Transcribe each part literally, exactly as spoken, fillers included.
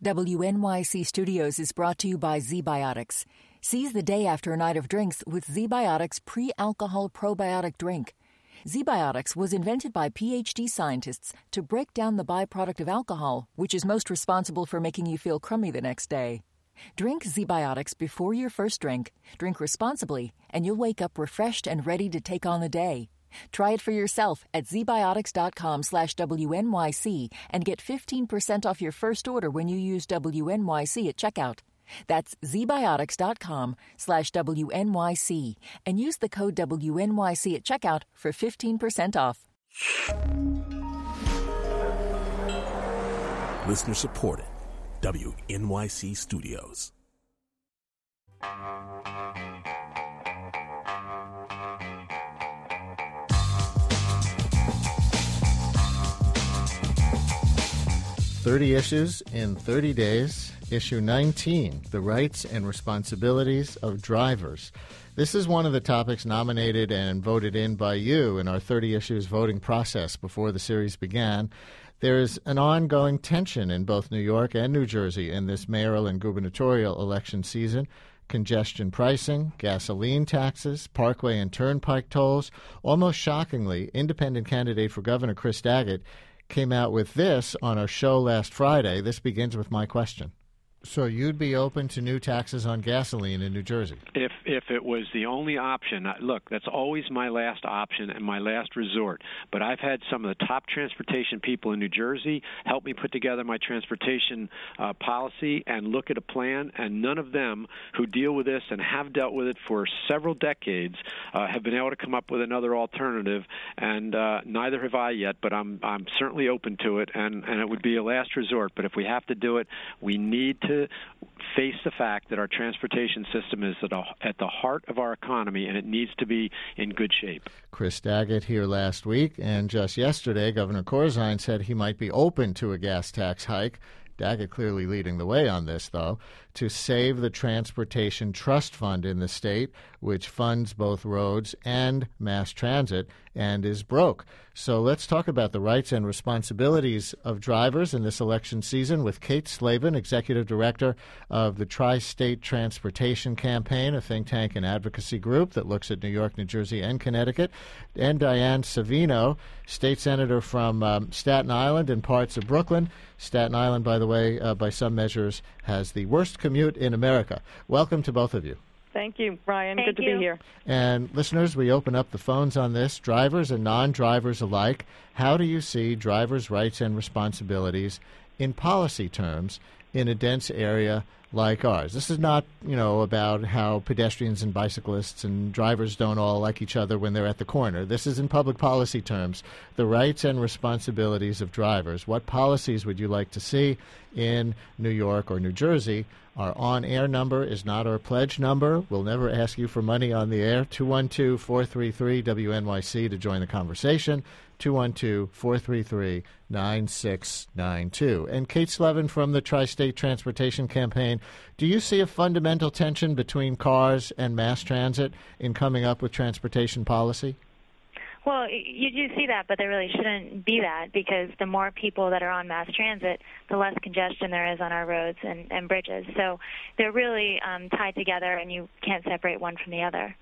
W N Y C Studios is brought to you by ZBiotics. Seize the day after a night of drinks with ZBiotics pre-alcohol probiotic drink. ZBiotics was invented by P H D scientists to break down the byproduct of alcohol, which is most responsible for making you feel crummy the next day. Drink ZBiotics before your first drink, drink responsibly, and you'll wake up refreshed and ready to take on the day. Try it for yourself at zbiotics.com slash WNYC and get fifteen percent off your first order when you use W N Y C at checkout. That's zbiotics.com slash WNYC and use the code W N Y C at checkout for fifteen percent off. Listener supported. W N Y C Studios. thirty issues in thirty days. Issue nineteen, The Rights and Responsibilities of Drivers. This is one of the topics nominated and voted in by you in our thirty issues voting process before the series began. There is an ongoing tension in both New York and New Jersey in this mayoral and gubernatorial election season. Congestion pricing, gasoline taxes, parkway and turnpike tolls. Almost shockingly, independent candidate for governor Chris Daggett came out with this on our show last Friday. This begins with my question. So you'd be open to new taxes on gasoline in New Jersey? If if it was the only option, look, that's always my last option and my last resort. But I've had some of the top transportation people in New Jersey help me put together my transportation uh, policy and look at a plan, and none of them who deal with this and have dealt with it for several decades uh, have been able to come up with another alternative, and uh, neither have I yet, but I'm I'm certainly open to it, and, and it would be a last resort. But if we have to do it, we need to face the fact that our transportation system is at, a, at the heart of our economy, and it needs to be in good shape. Chris Daggett here last week, and just yesterday, Governor Corzine said he might be open to a gas tax hike. Daggett clearly leading the way on this, though, to save the Transportation Trust Fund in the state, which funds both roads and mass transit and is broke. So let's talk about the rights and responsibilities of drivers in this election season with Kate Slavin, Executive Director of the Tri-State Transportation Campaign, a think tank and advocacy group that looks at New York, New Jersey, and Connecticut, and Diane Savino, State Senator from um, Staten Island and parts of Brooklyn. Staten Island, by the way, uh, by some measures, has the worst commute in America. Welcome to both of you. Thank you, Brian. Thank Good to you. be here. And listeners, we open up the phones on this, drivers and non-drivers alike. How do you see drivers' rights and responsibilities in policy terms in a dense area like ours? This is not, you know, about how pedestrians and bicyclists and drivers don't all like each other when they're at the corner. This is in public policy terms, the rights and responsibilities of drivers. What policies would you like to see in New York or New Jersey? Our on-air number is not our pledge number. We'll never ask you for money on the air. two one two, four three three, W N Y C to join the conversation. two one two, four three three, nine six nine two. And Kate Slavin from the Tri-State Transportation Campaign, do you see a fundamental tension between cars and mass transit in coming up with transportation policy? Well, you do see that, but there really shouldn't be that, because the more people that are on mass transit, the less congestion there is on our roads and, and bridges. So they're really um, tied together, and you can't separate one from the other.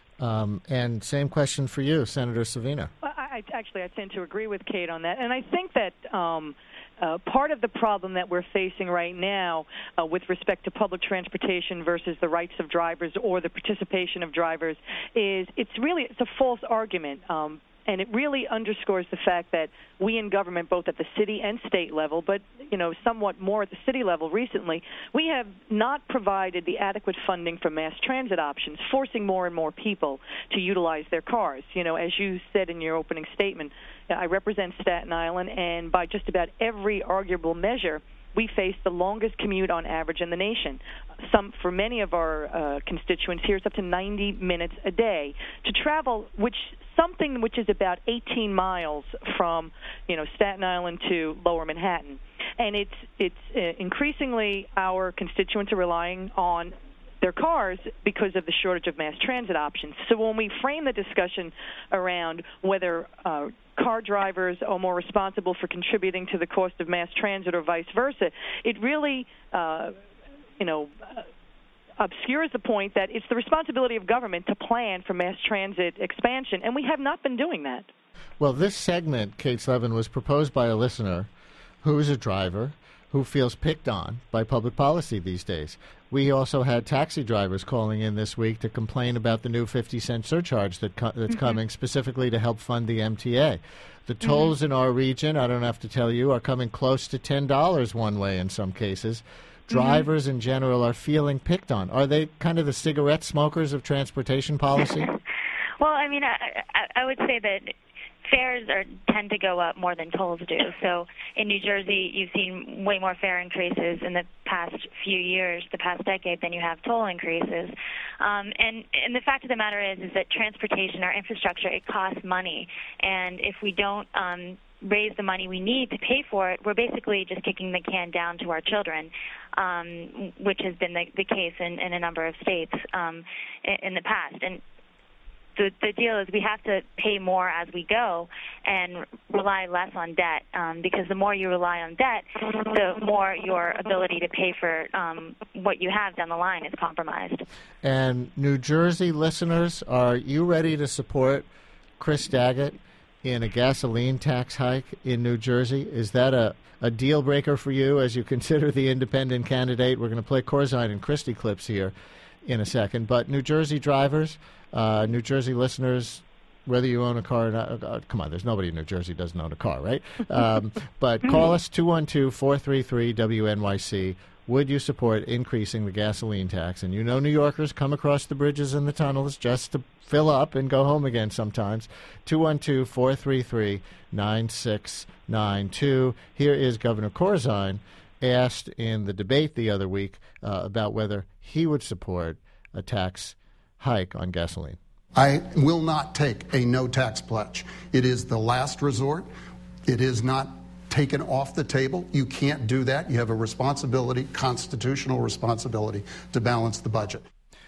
Um, and same question for you, Senator Savino. Well, I, I, actually, I tend to agree with Kate on that. And I think that um, uh, part of the problem that we're facing right now uh, with respect to public transportation versus the rights of drivers or the participation of drivers is it's really it's a false argument. Um, And it really underscores the fact that we in government, both at the city and state level, but, you know, somewhat more at the city level recently, we have not provided the adequate funding for mass transit options, forcing more and more people to utilize their cars. You know, as you said in your opening statement, I represent Staten Island, and by just about every arguable measure, we face the longest commute on average in the nation. Some, for many of our uh, constituents here, it's up to ninety minutes a day to travel, which something which is about eighteen miles from, you know, Staten Island to Lower Manhattan. And it's it's uh, increasingly our constituents are relying on their cars because of the shortage of mass transit options. So when we frame the discussion around whether uh, car drivers are more responsible for contributing to the cost of mass transit or vice versa. It really, uh, you know, obscures the point that it's the responsibility of government to plan for mass transit expansion, and we have not been doing that. Well, this segment, Kate Slevin, was proposed by a listener who is a driver who feels picked on by public policy these days. We also had taxi drivers calling in this week to complain about the new fifty cent surcharge that co- that's mm-hmm. coming specifically to help fund the M T A. The tolls mm-hmm. in our region, I don't have to tell you, are coming close to ten dollars one way in some cases. Drivers mm-hmm. in general are feeling picked on. Are they kind of the cigarette smokers of transportation policy? Well, I mean, I, I, I would say that fares are tend to go up more than tolls do. So in New Jersey, you've seen way more fare increases in the past few years, the past decade, than you have toll increases. Um, and, and the fact of the matter is, is that transportation, our infrastructure, it costs money. And if we don't um, raise the money we need to pay for it, we're basically just kicking the can down to our children, um, which has been the, the case in, in a number of states um, in, in the past. And The, the deal is we have to pay more as we go and rely less on debt, um, because the more you rely on debt, the more your ability to pay for um, what you have down the line is compromised. And New Jersey listeners, are you ready to support Chris Daggett in a gasoline tax hike in New Jersey? Is that a, a deal breaker for you as you consider the independent candidate? We're going to play Corzine and Christie clips here in a second. But New Jersey drivers, uh, New Jersey listeners, whether you own a car or not, uh, come on, there's nobody in New Jersey who doesn't own a car, right? Um, but call us two one two, four three three, W N Y C. Would you support increasing the gasoline tax? And you know New Yorkers come across the bridges and the tunnels just to fill up and go home again sometimes. two one two, four three three, nine six nine two. Here is Governor Corzine asked in the debate the other week uh, about whether he would support a tax hike on gasoline. I will not take a no-tax pledge. It is the last resort. It is not taken off the table. You can't do that. You have a responsibility, constitutional responsibility, to balance the budget.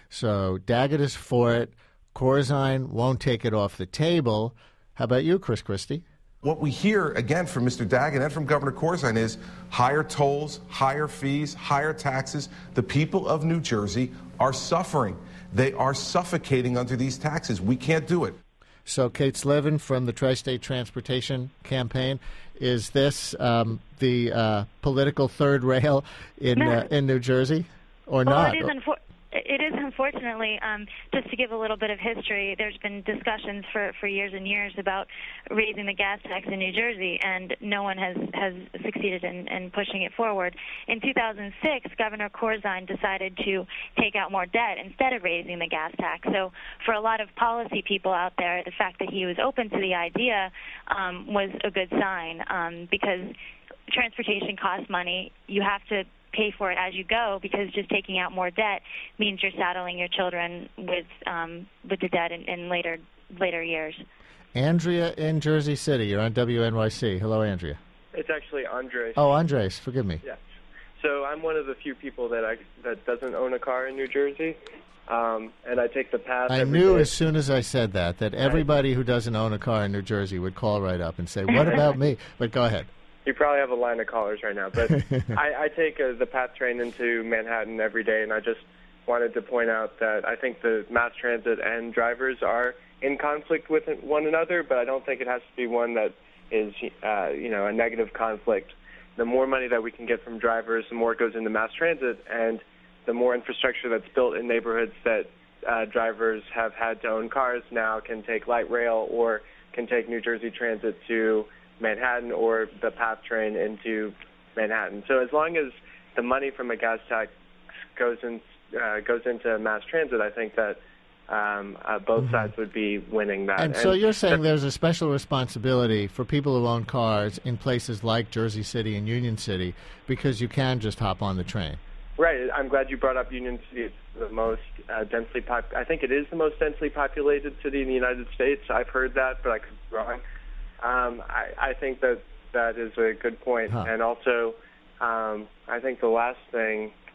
So Daggett is for it. Corzine won't take it off the table. How about you, Chris Christie? What we hear, again, from Mister Daggett and from Governor Corzine is higher tolls, higher fees, higher taxes. The people of New Jersey are suffering. They are suffocating under these taxes. We can't do it. So, Kate Slevin from the Tri-State Transportation Campaign, is this um, the uh, political third rail in no. uh, in New Jersey, or well, not? It is, unfor- it is unfortunately. Um, just to give a little bit of history, there's been discussions for, for years and years about raising the gas tax in New Jersey, and no one has, has succeeded in, in pushing it forward. In two thousand six, Governor Corzine decided to take out more debt instead of raising the gas tax. So for a lot of policy people out there, the fact that he was open to the idea um, was a good sign, um, because transportation costs money. You have to pay for it as you go, because just taking out more debt means you're saddling your children with um, with the debt in, in later later years. Andrea in Jersey City, you're on W N Y C. Hello, Andrea. It's actually Andres. Oh, Andres, forgive me. Yes. So I'm one of the few people that I, that doesn't own a car in New Jersey, um, and I take the path. I every knew day. as soon as I said that that everybody who doesn't own a car in New Jersey would call right up and say, "What about me?" But go ahead. You probably have a line of callers right now, but I, I take uh, the PATH train into Manhattan every day, and I just wanted to point out that I think the mass transit and drivers are in conflict with one another, but I don't think it has to be one that is, uh, you know, a negative conflict. The more money that we can get from drivers, the more it goes into mass transit, and the more infrastructure that's built in neighborhoods that uh, drivers have had to own cars now can take light rail or can take New Jersey Transit to Manhattan or the PATH train into Manhattan. So as long as the money from a gas tax goes in, uh, goes into mass transit, I think that um, uh, both mm-hmm. sides would be winning that. And, and so you're saying there's a special responsibility for people who own cars in places like Jersey City and Union City, because you can just hop on the train. Right. I'm glad you brought up Union City. It's the most uh, densely pop- I think it is the most densely populated city in the United States. I've heard that, but I could be wrong. Um, I, I think that that is a good point. Huh. And also, um, I think the last thing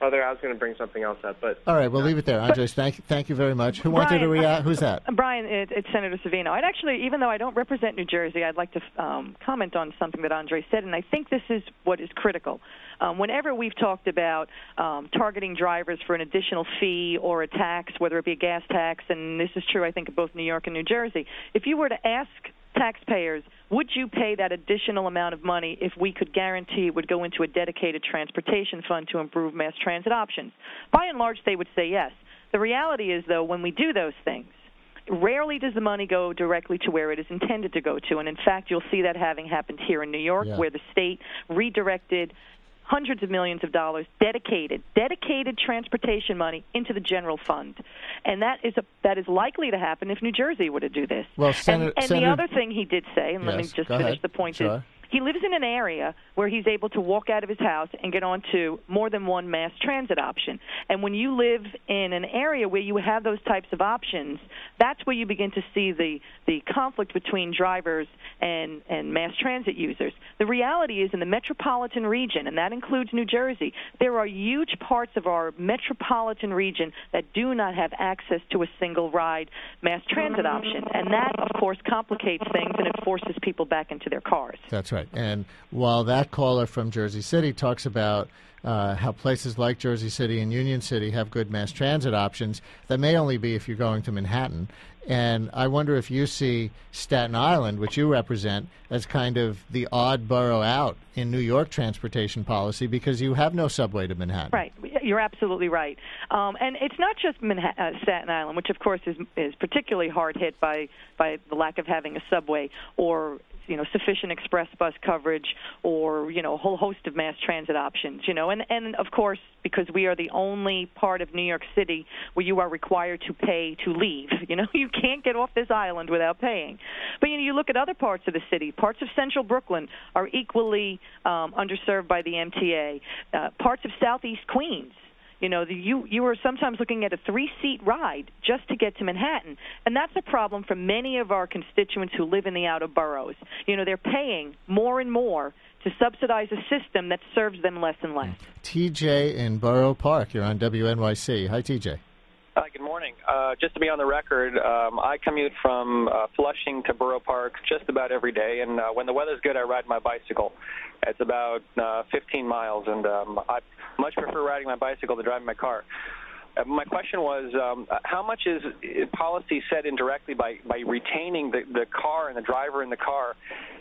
other, I was going to bring something else up, but all right, we'll leave it there. Andres, thank thank you very much. Who wanted Brian, to react? Who's that? Brian, it, it's Senator Savino. I'd actually, even though I don't represent New Jersey, I'd like to um, comment on something that Andre said, and I think this is what is critical. Um, whenever we've talked about um, targeting drivers for an additional fee or a tax, whether it be a gas tax, and this is true, I think, of both New York and New Jersey, if you were to ask taxpayers, would you pay that additional amount of money if we could guarantee it would go into a dedicated transportation fund to improve mass transit options? By and large, they would say yes. The reality is, though, when we do those things, rarely does the money go directly to where it is intended to go to. And, in fact, you'll see that having happened here in New York, yeah. where the state redirected hundreds of millions of dollars dedicated, dedicated transportation money into the general fund. And that is a, that is likely to happen if New Jersey were to do this. Well, Senator, and and Senator, the other thing he did say, and yes, let me just finish finish the point, sure. is he lives in an area where he's able to walk out of his house and get onto more than one mass transit option. And when you live in an area where you have those types of options, that's where you begin to see the, the conflict between drivers and, and mass transit users. The reality is in the metropolitan region, and that includes New Jersey, there are huge parts of our metropolitan region that do not have access to a single-ride mass transit option. And that, of course, complicates things, and it forces people back into their cars. That's right. And while that caller from Jersey City talks about uh, how places like Jersey City and Union City have good mass transit options, that may only be if you're going to Manhattan. And I wonder if you see Staten Island, which you represent, as kind of the odd borough out in New York transportation policy because you have no subway to Manhattan. Right. You're absolutely right. Um, and it's not just Manhattan, uh, Staten Island, which, of course, is, is particularly hard hit by, by the lack of having a subway or you know, sufficient express bus coverage or, you know, a whole host of mass transit options, you know. And, and, of course, because we are the only part of New York City where you are required to pay to leave. You know, you can't get off this island without paying. But, you know, you look at other parts of the city. Parts of central Brooklyn are equally um, underserved by the M T A. Uh, parts of southeast Queens. You know, the, you you are sometimes looking at a three-seat ride just to get to Manhattan, and that's a problem for many of our constituents who live in the outer boroughs. You know, they're paying more and more to subsidize a system that serves them less and less. T J in Borough Park, you're on W N Y C. Hi, T J. Hi, good morning. Uh, just to be on the record, um, I commute from uh, Flushing to Borough Park just about every day, and uh, when the weather's good, I ride my bicycle. It's about uh, fifteen miles, and um, I much prefer riding my bicycle to driving my car. Uh, my question was, um, how much is policy set indirectly by, by retaining the, the car and the driver in the car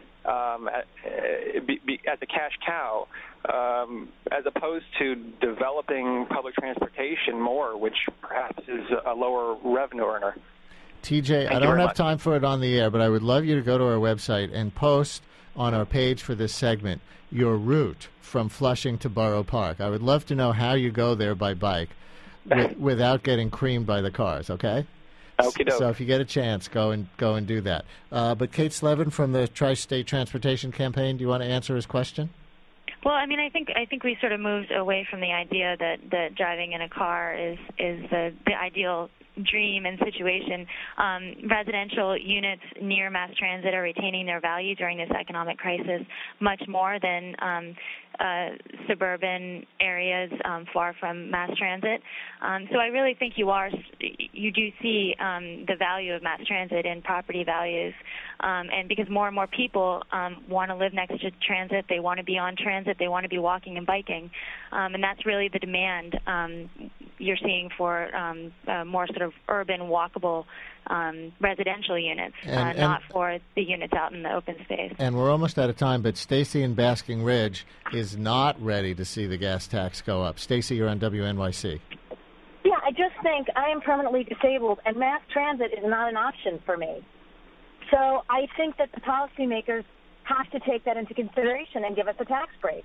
um, uh, be, be, as a cash cow, um, as opposed to developing public transportation more, which perhaps is a lower revenue earner? T J, Thank I don't have much. time for it on the air, but I would love you to go to our website and post on our page for this segment your route from Flushing to Borough Park. I would love to know how you go there by bike with, without getting creamed by the cars, okay? Okey-doke. So if you get a chance, go and go and do that. Uh, but Kate Slevin from the Tri-State Transportation Campaign, do you want to answer his question? Well, I mean, I think I think we sort of moved away from the idea that, that driving in a car is is the, the ideal dream and situation. Um, residential units near mass transit are retaining their value during this economic crisis much more than um, uh, suburban areas um, far from mass transit. Um, so I really think you are you do see um, the value of mass transit in property values, um, and because more and more people um, want to live next to transit, they want to be on transit, they want to be walking and biking, um, and that's really the demand um, you're seeing for um, uh, more sort of urban, walkable um, residential units, and, uh, and, not for the units out in the open space. And we're almost out of time, but Stacy in Basking Ridge is not ready to see the gas tax go up. Stacy, you're on W N Y C. Yeah, I just think I am permanently disabled, and mass transit is not an option for me. So I think that the policymakers have to take that into consideration and give us a tax break.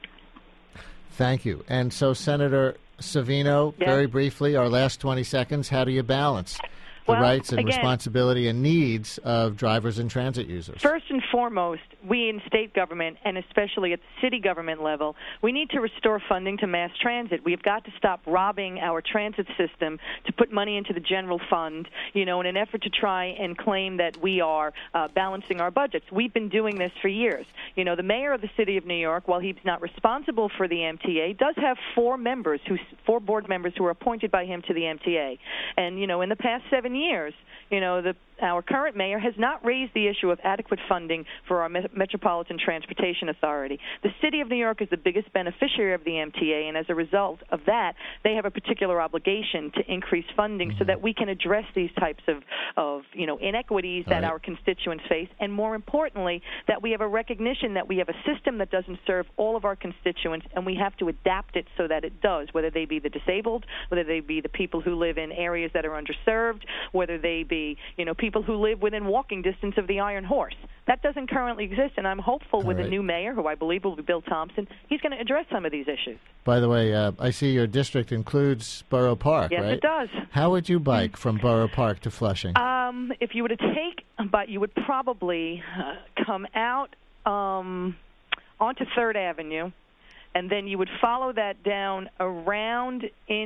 Thank you. And so, Senator Savino, yes. very briefly, our last twenty seconds, how do you balance the well, rights and again, responsibility and needs of drivers and transit users? First and foremost, we in state government, and especially at the city government level, we need to restore funding to mass transit. We've got to stop robbing our transit system to put money into the general fund, you know, in an effort to try and claim that we are uh, balancing our budgets. We've been doing this for years. You know, the mayor of the city of New York, while he's not responsible for the M T A, does have four members, who, four board members who are appointed by him to the M T A. And, you know, in the past seven years, you know, the our current mayor has not raised the issue of adequate funding for our Me- Metropolitan Transportation Authority. The city of New York is the biggest beneficiary of the M T A, and as a result of that, they have a particular obligation to increase funding mm-hmm. so that we can address these types of, of you know, inequities that right. our constituents face, and more importantly, that we have a recognition that we have a system that doesn't serve all of our constituents, and we have to adapt it so that it does, whether they be the disabled, whether they be the people who live in areas that are underserved, whether they be, you know, people who live within walking distance of the Iron Horse. That doesn't currently exist, and I'm hopeful All with right. the new mayor, who I believe will be Bill Thompson, he's going to address some of these issues. By the way, uh, I see your district includes Borough Park, yes, right? Yes, it does. How would you bike from Borough Park to Flushing? Um, if you were to take, but you would probably uh, come out um, onto third Avenue, and then you would follow that down around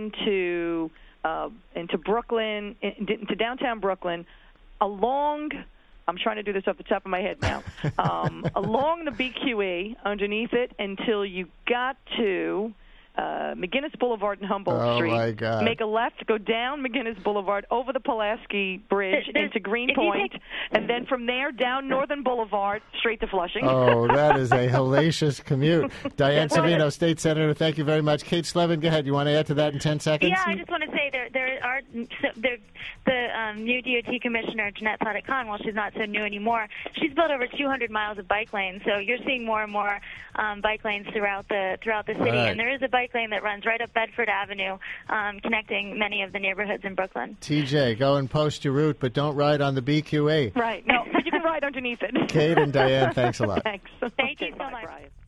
into uh, into Brooklyn, into downtown Brooklyn, along, I'm trying to do this off the top of my head now, um, along the B Q E, underneath it, until you got to uh, McGinnis Boulevard and Humboldt oh Street. My God. Make a left, go down McGinnis Boulevard, over the Pulaski Bridge There's, into Greenpoint, take... and then from there down Northern Boulevard, straight to Flushing. Oh, that is a hellacious commute. Diane Savino, State Senator, thank you very much. Kate Slevin, go ahead. You want to add to that in ten seconds? Yeah, I just want to say there, there are there, the um, new D O T Commissioner, Jeanette Sladek-Kahn, while she's not so new anymore, she's built over two hundred miles of bike lanes. So you're seeing more and more um, bike lanes throughout the throughout the city. Right. And there is a bike lane that runs right up Bedford Avenue, um, connecting many of the neighborhoods in Brooklyn. T J, go and post your route, but don't ride on the B Q E. Right. No, but you can ride underneath it. Kate and Diane, thanks a lot. Thanks. Thank okay, you so bye, much. Brian.